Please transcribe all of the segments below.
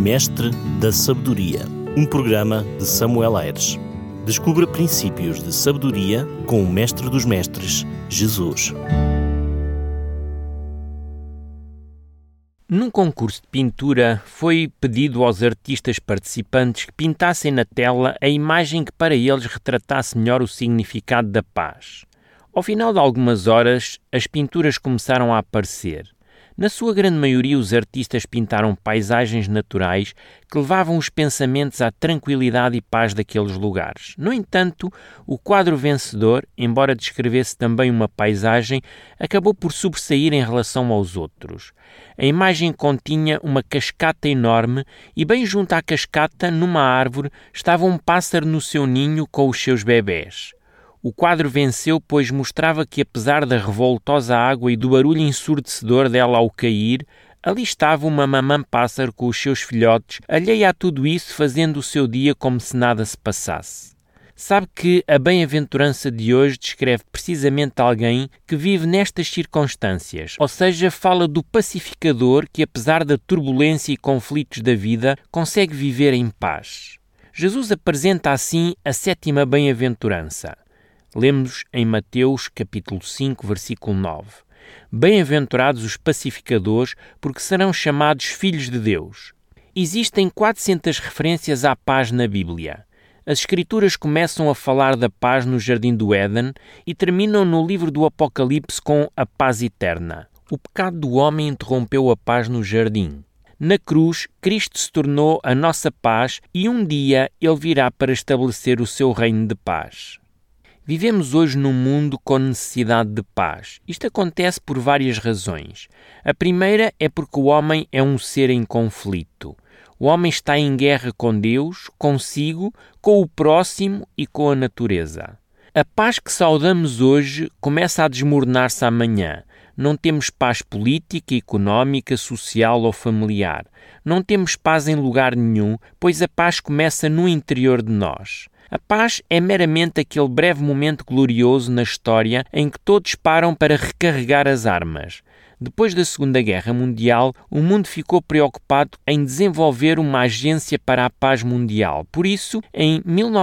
Mestre da Sabedoria, um programa de Samuel Ayres. Descubra princípios de sabedoria com o Mestre dos Mestres, Jesus. Num concurso de pintura, foi pedido aos artistas participantes que pintassem na tela a imagem que para eles retratasse melhor o significado da paz. Ao final de algumas horas, as pinturas começaram a aparecer. Na sua grande maioria, os artistas pintaram paisagens naturais que levavam os pensamentos à tranquilidade e paz daqueles lugares. No entanto, o quadro vencedor, embora descrevesse também uma paisagem, acabou por sobressair em relação aos outros. A imagem continha uma cascata enorme e bem junto à cascata, numa árvore, estava um pássaro no seu ninho com os seus bebés. O quadro venceu, pois mostrava que, apesar da revoltosa água e do barulho ensurdecedor dela ao cair, ali estava uma mamã-pássaro com os seus filhotes, alheia a tudo isso, fazendo o seu dia como se nada se passasse. Sabe que a bem-aventurança de hoje descreve precisamente alguém que vive nestas circunstâncias, ou seja, fala do pacificador que, apesar da turbulência e conflitos da vida, consegue viver em paz. Jesus apresenta assim a sétima bem-aventurança. Lemos em Mateus, capítulo 5, versículo 9. Bem-aventurados os pacificadores, porque serão chamados filhos de Deus. Existem 400 referências à paz na Bíblia. As Escrituras começam a falar da paz no Jardim do Éden e terminam no livro do Apocalipse com a paz eterna. O pecado do homem interrompeu a paz no jardim. Na cruz, Cristo se tornou a nossa paz e um dia Ele virá para estabelecer o seu reino de paz. Vivemos hoje num mundo com necessidade de paz. Isto acontece por várias razões. A primeira é porque o homem é um ser em conflito. O homem está em guerra com Deus, consigo, com o próximo e com a natureza. A paz que saudamos hoje começa a desmoronar-se amanhã. Não temos paz política, económica, social ou familiar. Não temos paz em lugar nenhum, pois a paz começa no interior de nós. A paz é meramente aquele breve momento glorioso na história em que todos param para recarregar as armas. Depois da Segunda Guerra Mundial, o mundo ficou preocupado em desenvolver uma agência para a paz mundial. Por isso, em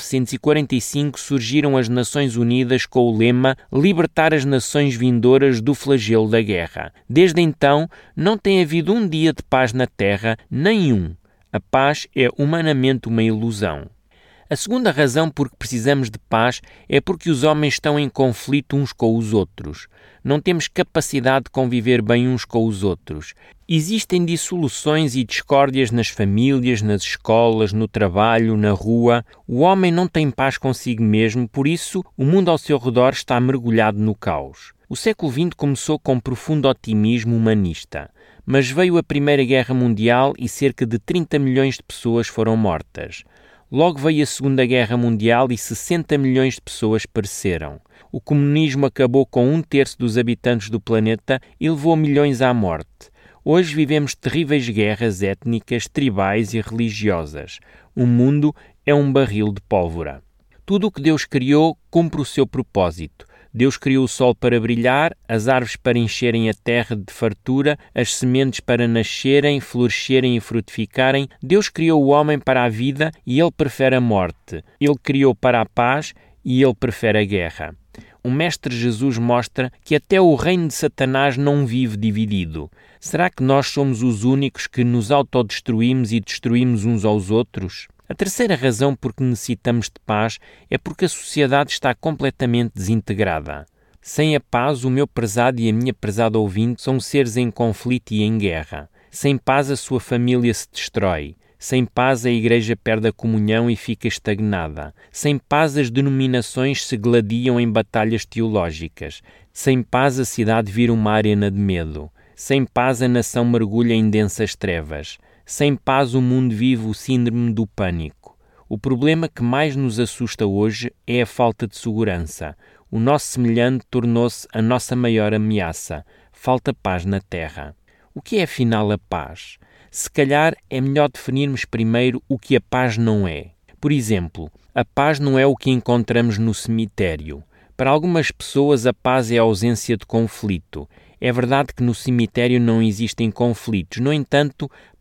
1945 surgiram as Nações Unidas com o lema "Libertar as nações vindouras do flagelo da guerra". Desde então, não tem havido um dia de paz na Terra, nenhum. A paz é humanamente uma ilusão. A segunda razão por que precisamos de paz é porque os homens estão em conflito uns com os outros. Não temos capacidade de conviver bem uns com os outros. Existem dissoluções e discórdias nas famílias, nas escolas, no trabalho, na rua. O homem não tem paz consigo mesmo, por isso o mundo ao seu redor está mergulhado no caos. O século XX começou com profundo otimismo humanista, mas veio a Primeira Guerra Mundial e cerca de 30 milhões de pessoas foram mortas. Logo veio a Segunda Guerra Mundial e 60 milhões de pessoas pereceram. O comunismo acabou com 1/3 dos habitantes do planeta e levou milhões à morte. Hoje vivemos terríveis guerras étnicas, tribais e religiosas. O mundo é um barril de pólvora. Tudo o que Deus criou cumpre o seu propósito. Deus criou o sol para brilhar, as árvores para encherem a terra de fartura, as sementes para nascerem, florescerem e frutificarem. Deus criou o homem para a vida e ele prefere a morte. Ele criou para a paz e ele prefere a guerra. O Mestre Jesus mostra que até o reino de Satanás não vive dividido. Será que nós somos os únicos que nos autodestruímos e destruímos uns aos outros? A terceira razão por que necessitamos de paz é porque a sociedade está completamente desintegrada. Sem a paz, o meu prezado e a minha prezada ouvinte são seres em conflito e em guerra. Sem paz, a sua família se destrói. Sem paz, a Igreja perde a comunhão e fica estagnada. Sem paz, as denominações se gladiam em batalhas teológicas. Sem paz, a cidade vira uma arena de medo. Sem paz, a nação mergulha em densas trevas. Sem paz, o mundo vive o síndrome do pânico. O problema que mais nos assusta hoje é a falta de segurança. O nosso semelhante tornou-se a nossa maior ameaça. Falta paz na Terra. O que é afinal a paz? Se calhar é melhor definirmos primeiro o que a paz não é. Por exemplo, a paz não é o que encontramos no cemitério. Para algumas pessoas, a paz é a ausência de conflito. É verdade que no cemitério não existem conflitos. No entanto,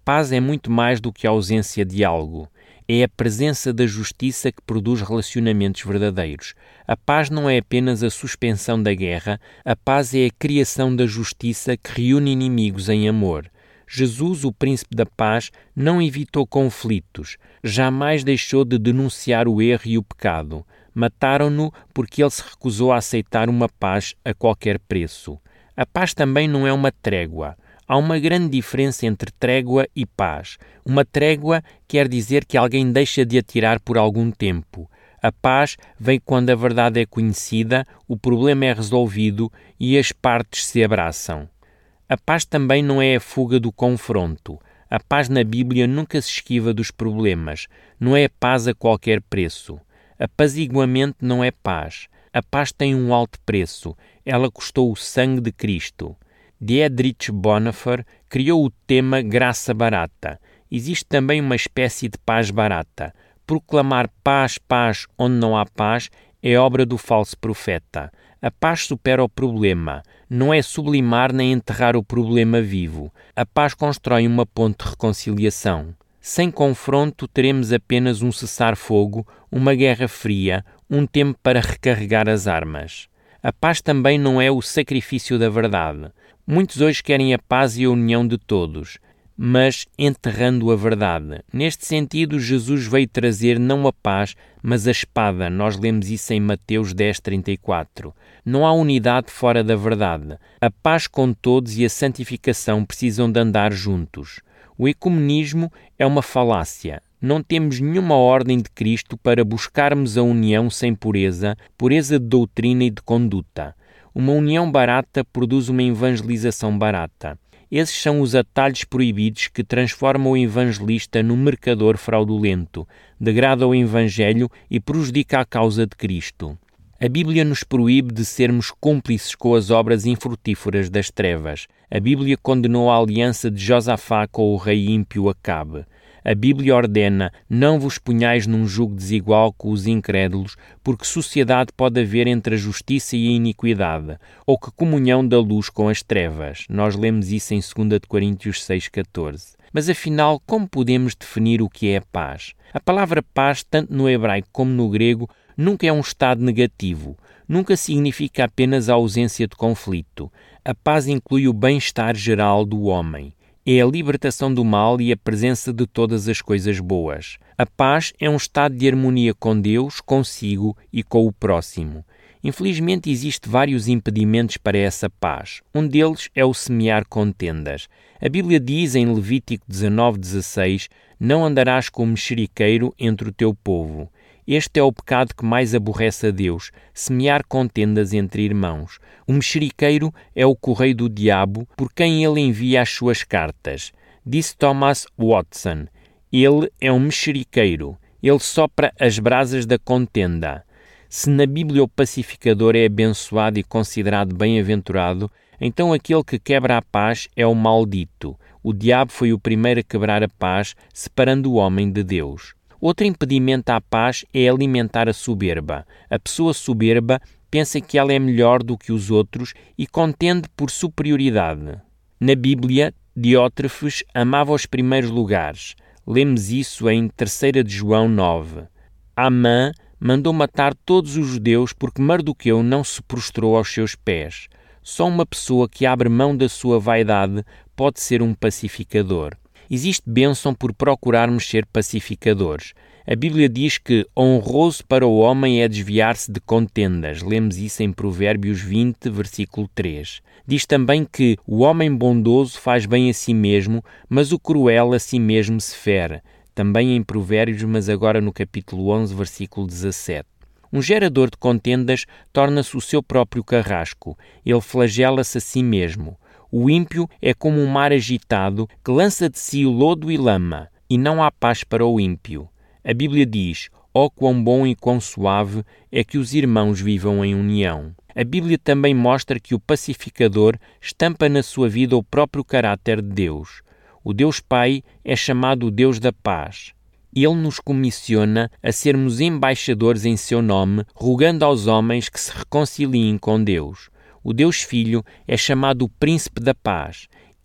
paz é muito mais do que a ausência de algo. É a presença da justiça que produz relacionamentos verdadeiros. A paz não é apenas a suspensão da guerra, a paz é a criação da justiça que reúne inimigos em amor. Jesus, o Príncipe da Paz, não evitou conflitos, jamais deixou de denunciar o erro e o pecado. Mataram-no porque ele se recusou a aceitar uma paz a qualquer preço. A paz também não é uma trégua. Há uma grande diferença entre trégua e paz. Uma trégua quer dizer que alguém deixa de atirar por algum tempo. A paz vem quando a verdade é conhecida, o problema é resolvido e as partes se abraçam. A paz também não é a fuga do confronto. A paz na Bíblia nunca se esquiva dos problemas. Não é paz a qualquer preço. Apaziguamento não é paz. A paz tem um alto preço. Ela custou o sangue de Cristo. Dietrich Bonhoeffer criou o tema graça barata. Existe também uma espécie de paz barata. Proclamar paz, paz, onde não há paz, é obra do falso profeta. A paz supera o problema. Não é sublimar nem enterrar o problema vivo. A paz constrói uma ponte de reconciliação. Sem confronto, teremos apenas um cessar-fogo, uma guerra fria, um tempo para recarregar as armas. A paz também não é o sacrifício da verdade. Muitos hoje querem a paz e a união de todos, mas enterrando a verdade. Neste sentido, Jesus veio trazer não a paz, mas a espada. Nós lemos isso em Mateus 10:34. Não há unidade fora da verdade. A paz com todos e a santificação precisam de andar juntos. O ecumenismo é uma falácia. Não temos nenhuma ordem de Cristo para buscarmos a união sem pureza, pureza de doutrina e de conduta. Uma união barata produz uma evangelização barata. Esses são os atalhos proibidos que transformam o evangelista num mercador fraudulento, degrada o evangelho e prejudica a causa de Cristo. A Bíblia nos proíbe de sermos cúmplices com as obras infrutíferas das trevas. A Bíblia condenou a aliança de Josafá com o rei ímpio Acabe. A Bíblia ordena: não vos ponhais num jugo desigual com os incrédulos, porque sociedade pode haver entre a justiça e a iniquidade, ou que comunhão da luz com as trevas. Nós lemos isso em 2 Coríntios 6:14. Mas afinal, como podemos definir o que é paz? A palavra paz, tanto no hebraico como no grego, nunca é um estado negativo. Nunca significa apenas a ausência de conflito. A paz inclui o bem-estar geral do homem. É a libertação do mal e a presença de todas as coisas boas. A paz é um estado de harmonia com Deus, consigo e com o próximo. Infelizmente, existem vários impedimentos para essa paz. Um deles é o semear contendas. A Bíblia diz em Levítico 19:16: não andarás com o mexeriqueiro entre o teu povo. Este é o pecado que mais aborrece a Deus, semear contendas entre irmãos. O mexeriqueiro é o correio do diabo, por quem ele envia as suas cartas. Disse Thomas Watson: ele é um mexeriqueiro, ele sopra as brasas da contenda. Se na Bíblia o pacificador é abençoado e considerado bem-aventurado, então aquele que quebra a paz é o maldito. O diabo foi o primeiro a quebrar a paz, separando o homem de Deus. Outro impedimento à paz é alimentar a soberba. A pessoa soberba pensa que ela é melhor do que os outros e contende por superioridade. Na Bíblia, Diótrefes amava os primeiros lugares. Lemos isso em 3 de João 9. Amã mandou matar todos os judeus porque Mardoqueu não se prostrou aos seus pés. Só uma pessoa que abre mão da sua vaidade pode ser um pacificador. Existe bênção por procurarmos ser pacificadores. A Bíblia diz que honroso para o homem é desviar-se de contendas. Lemos isso em Provérbios 20, versículo 3. Diz também que o homem bondoso faz bem a si mesmo, mas o cruel a si mesmo se fere. Também em Provérbios, mas agora no capítulo 11, versículo 17. Um gerador de contendas torna-se o seu próprio carrasco. Ele flagela-se a si mesmo. O ímpio é como um mar agitado que lança de si o lodo e lama, e não há paz para o ímpio. A Bíblia diz: ó quão bom e quão suave é que os irmãos vivam em união. A Bíblia também mostra que o pacificador estampa na sua vida o próprio caráter de Deus. O Deus Pai é chamado o Deus da paz. Ele nos comissiona a sermos embaixadores em seu nome, rogando aos homens que se reconciliem com Deus. O Deus Filho é chamado o Príncipe da Paz.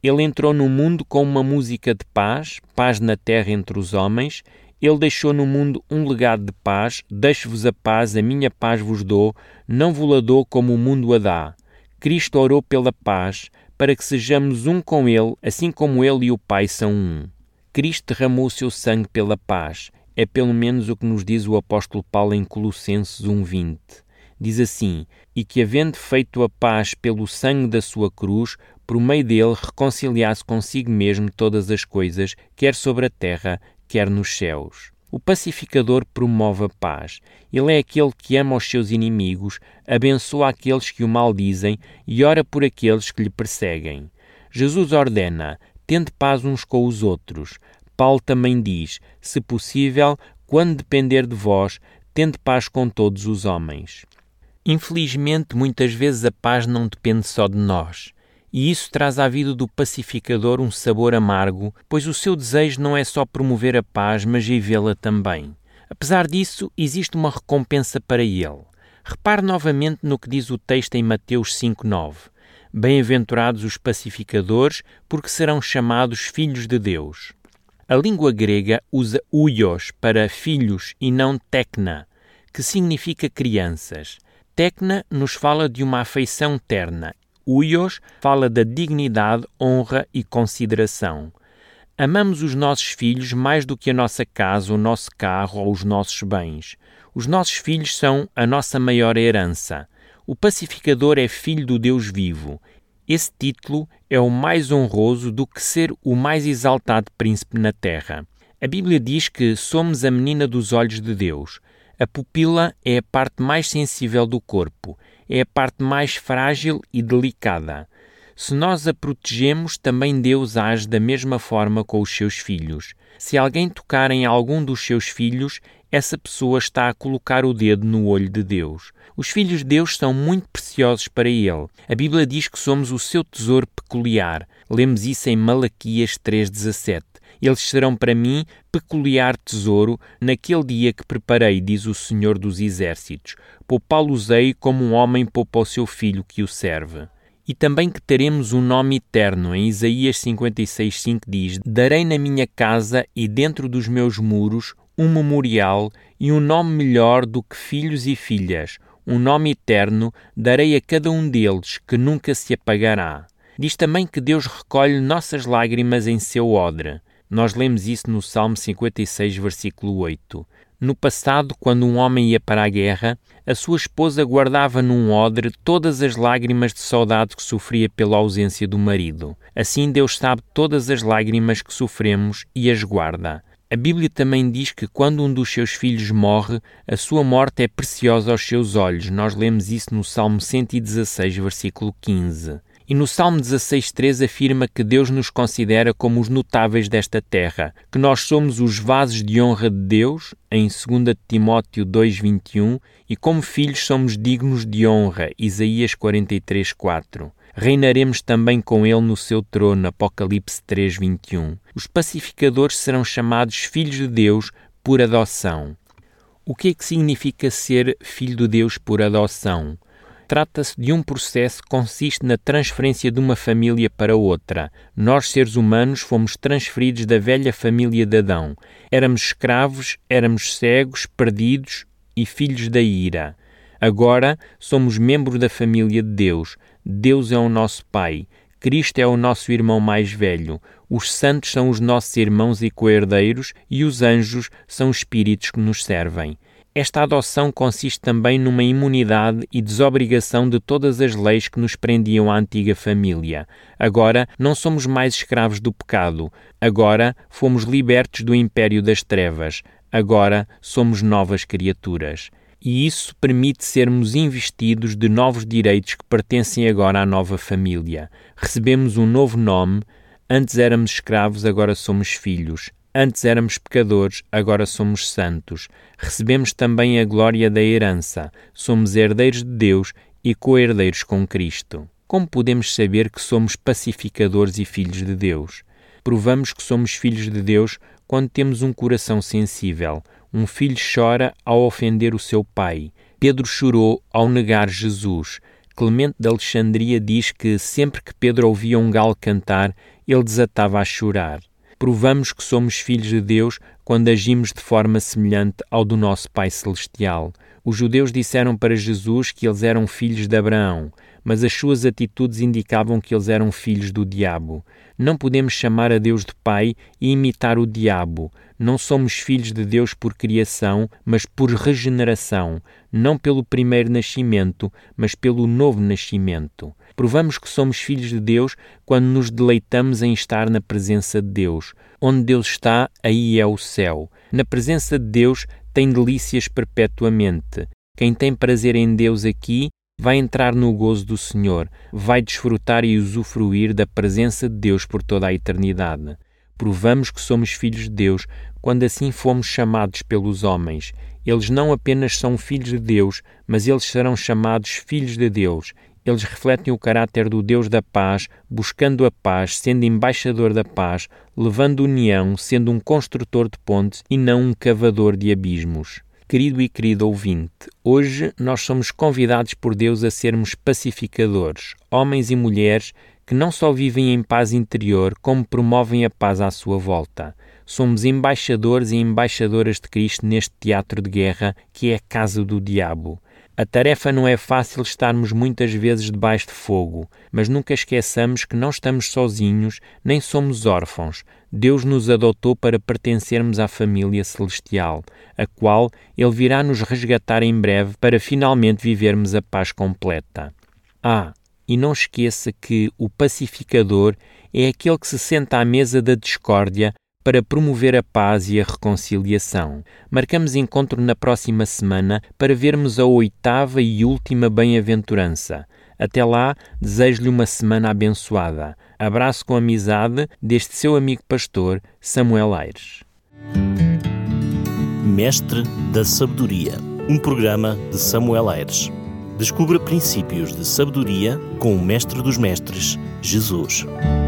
Ele entrou no mundo com uma música de paz, paz na terra entre os homens. Ele deixou no mundo um legado de paz. Deixo-vos a paz, a minha paz vos dou, não vos-la dou como o mundo a dá. Cristo orou pela paz, para que sejamos um com Ele, assim como Ele e o Pai são um. Cristo derramou o seu sangue pela paz. É pelo menos o que nos diz o apóstolo Paulo em Colossenses 1:20. Diz assim: e que havendo feito a paz pelo sangue da sua cruz, por meio dele reconciliasse consigo mesmo todas as coisas, quer sobre a terra, quer nos céus. O pacificador promove a paz. Ele é aquele que ama os seus inimigos, abençoa aqueles que o maldizem e ora por aqueles que lhe perseguem. Jesus ordena: tende paz uns com os outros. Paulo também diz: se possível, quando depender de vós, tende paz com todos os homens. Infelizmente, muitas vezes a paz não depende só de nós. E isso traz à vida do pacificador um sabor amargo, pois o seu desejo não é só promover a paz, mas vivê-la também. Apesar disso, existe uma recompensa para ele. Repare novamente no que diz o texto em Mateus 5:9. Bem-aventurados os pacificadores, porque serão chamados filhos de Deus. A língua grega usa huios para filhos e não tekna, que significa crianças. Tekna nos fala de uma afeição terna. Huios fala da dignidade, honra e consideração. Amamos os nossos filhos mais do que a nossa casa, o nosso carro ou os nossos bens. Os nossos filhos são a nossa maior herança. O pacificador é filho do Deus vivo. Esse título é o mais honroso do que ser o mais exaltado príncipe na terra. A Bíblia diz que somos a menina dos olhos de Deus. A pupila é a parte mais sensível do corpo, é a parte mais frágil e delicada. Se nós a protegemos, também Deus age da mesma forma com os seus filhos. Se alguém tocar em algum dos seus filhos, essa pessoa está a colocar o dedo no olho de Deus. Os filhos de Deus são muito preciosos para Ele. A Bíblia diz que somos o seu tesouro peculiar. Lemos isso em Malaquias 3:17. Eles serão para mim peculiar tesouro naquele dia que preparei, diz o Senhor dos Exércitos. Poupá-los-ei como um homem poupa o seu filho que o serve. E também que teremos um nome eterno. Em Isaías 56:5 diz: darei na minha casa e dentro dos meus muros um memorial e um nome melhor do que filhos e filhas. Um nome eterno darei a cada um deles, que nunca se apagará. Diz também que Deus recolhe nossas lágrimas em seu odre. Nós lemos isso no Salmo 56, versículo 8. No passado, quando um homem ia para a guerra, a sua esposa guardava num odre todas as lágrimas de saudade que sofria pela ausência do marido. Assim Deus sabe todas as lágrimas que sofremos e as guarda. A Bíblia também diz que quando um dos seus filhos morre, a sua morte é preciosa aos seus olhos. Nós lemos isso no Salmo 116, versículo 15. E no Salmo 16:3 afirma que Deus nos considera como os notáveis desta terra, que nós somos os vasos de honra de Deus, em 2 Timóteo 2:21, e como filhos somos dignos de honra, Isaías 43:4. Reinaremos também com ele no seu trono, Apocalipse 3:21. Os pacificadores serão chamados filhos de Deus por adoção. O que é que significa ser filho de Deus por adoção? Trata-se de um processo que consiste na transferência de uma família para outra. Nós, seres humanos, fomos transferidos da velha família de Adão. Éramos escravos, éramos cegos, perdidos e filhos da ira. Agora somos membros da família de Deus. Deus é o nosso Pai. Cristo é o nosso irmão mais velho. Os santos são os nossos irmãos e co-herdeiros e os anjos são os espíritos que nos servem. Esta adoção consiste também numa imunidade e desobrigação de todas as leis que nos prendiam à antiga família. Agora não somos mais escravos do pecado. Agora fomos libertos do império das trevas. Agora somos novas criaturas. E isso permite sermos investidos de novos direitos que pertencem agora à nova família. Recebemos um novo nome. Antes éramos escravos, agora somos filhos. Antes éramos pecadores, agora somos santos. Recebemos também a glória da herança. Somos herdeiros de Deus e co-herdeiros com Cristo. Como podemos saber que somos pacificadores e filhos de Deus? Provamos que somos filhos de Deus quando temos um coração sensível. Um filho chora ao ofender o seu pai. Pedro chorou ao negar Jesus. Clemente de Alexandria diz que sempre que Pedro ouvia um galo cantar, ele desatava a chorar. Provamos que somos filhos de Deus quando agimos de forma semelhante ao do nosso Pai Celestial. Os judeus disseram para Jesus que eles eram filhos de Abraão, mas as suas atitudes indicavam que eles eram filhos do diabo. Não podemos chamar a Deus de Pai e imitar o diabo. Não somos filhos de Deus por criação, mas por regeneração, não pelo primeiro nascimento, mas pelo novo nascimento. Provamos que somos filhos de Deus quando nos deleitamos em estar na presença de Deus. Onde Deus está, aí é o céu. Na presença de Deus tem delícias perpetuamente. Quem tem prazer em Deus aqui vai entrar no gozo do Senhor, vai desfrutar e usufruir da presença de Deus por toda a eternidade. Provamos que somos filhos de Deus quando assim fomos chamados pelos homens. Eles não apenas são filhos de Deus, mas eles serão chamados filhos de Deus. Eles refletem o caráter do Deus da paz, buscando a paz, sendo embaixador da paz, levando união, sendo um construtor de pontes e não um cavador de abismos. Querido e querido ouvinte, hoje nós somos convidados por Deus a sermos pacificadores, homens e mulheres que não só vivem em paz interior, como promovem a paz à sua volta. Somos embaixadores e embaixadoras de Cristo neste teatro de guerra que é a casa do diabo. A tarefa não é fácil, estarmos muitas vezes debaixo de fogo, mas nunca esqueçamos que não estamos sozinhos, nem somos órfãos. Deus nos adotou para pertencermos à família celestial, a qual Ele virá nos resgatar em breve para finalmente vivermos a paz completa. E não esqueça que o pacificador é aquele que se senta à mesa da discórdia para promover a paz e a reconciliação. Marcamos encontro na próxima semana para vermos a 8ª e última bem-aventurança. Até lá, desejo-lhe uma semana abençoada. Abraço com amizade deste seu amigo pastor, Samuel Aires. Mestre da Sabedoria, um programa de Samuel Aires. Descubra princípios de sabedoria com o Mestre dos Mestres, Jesus.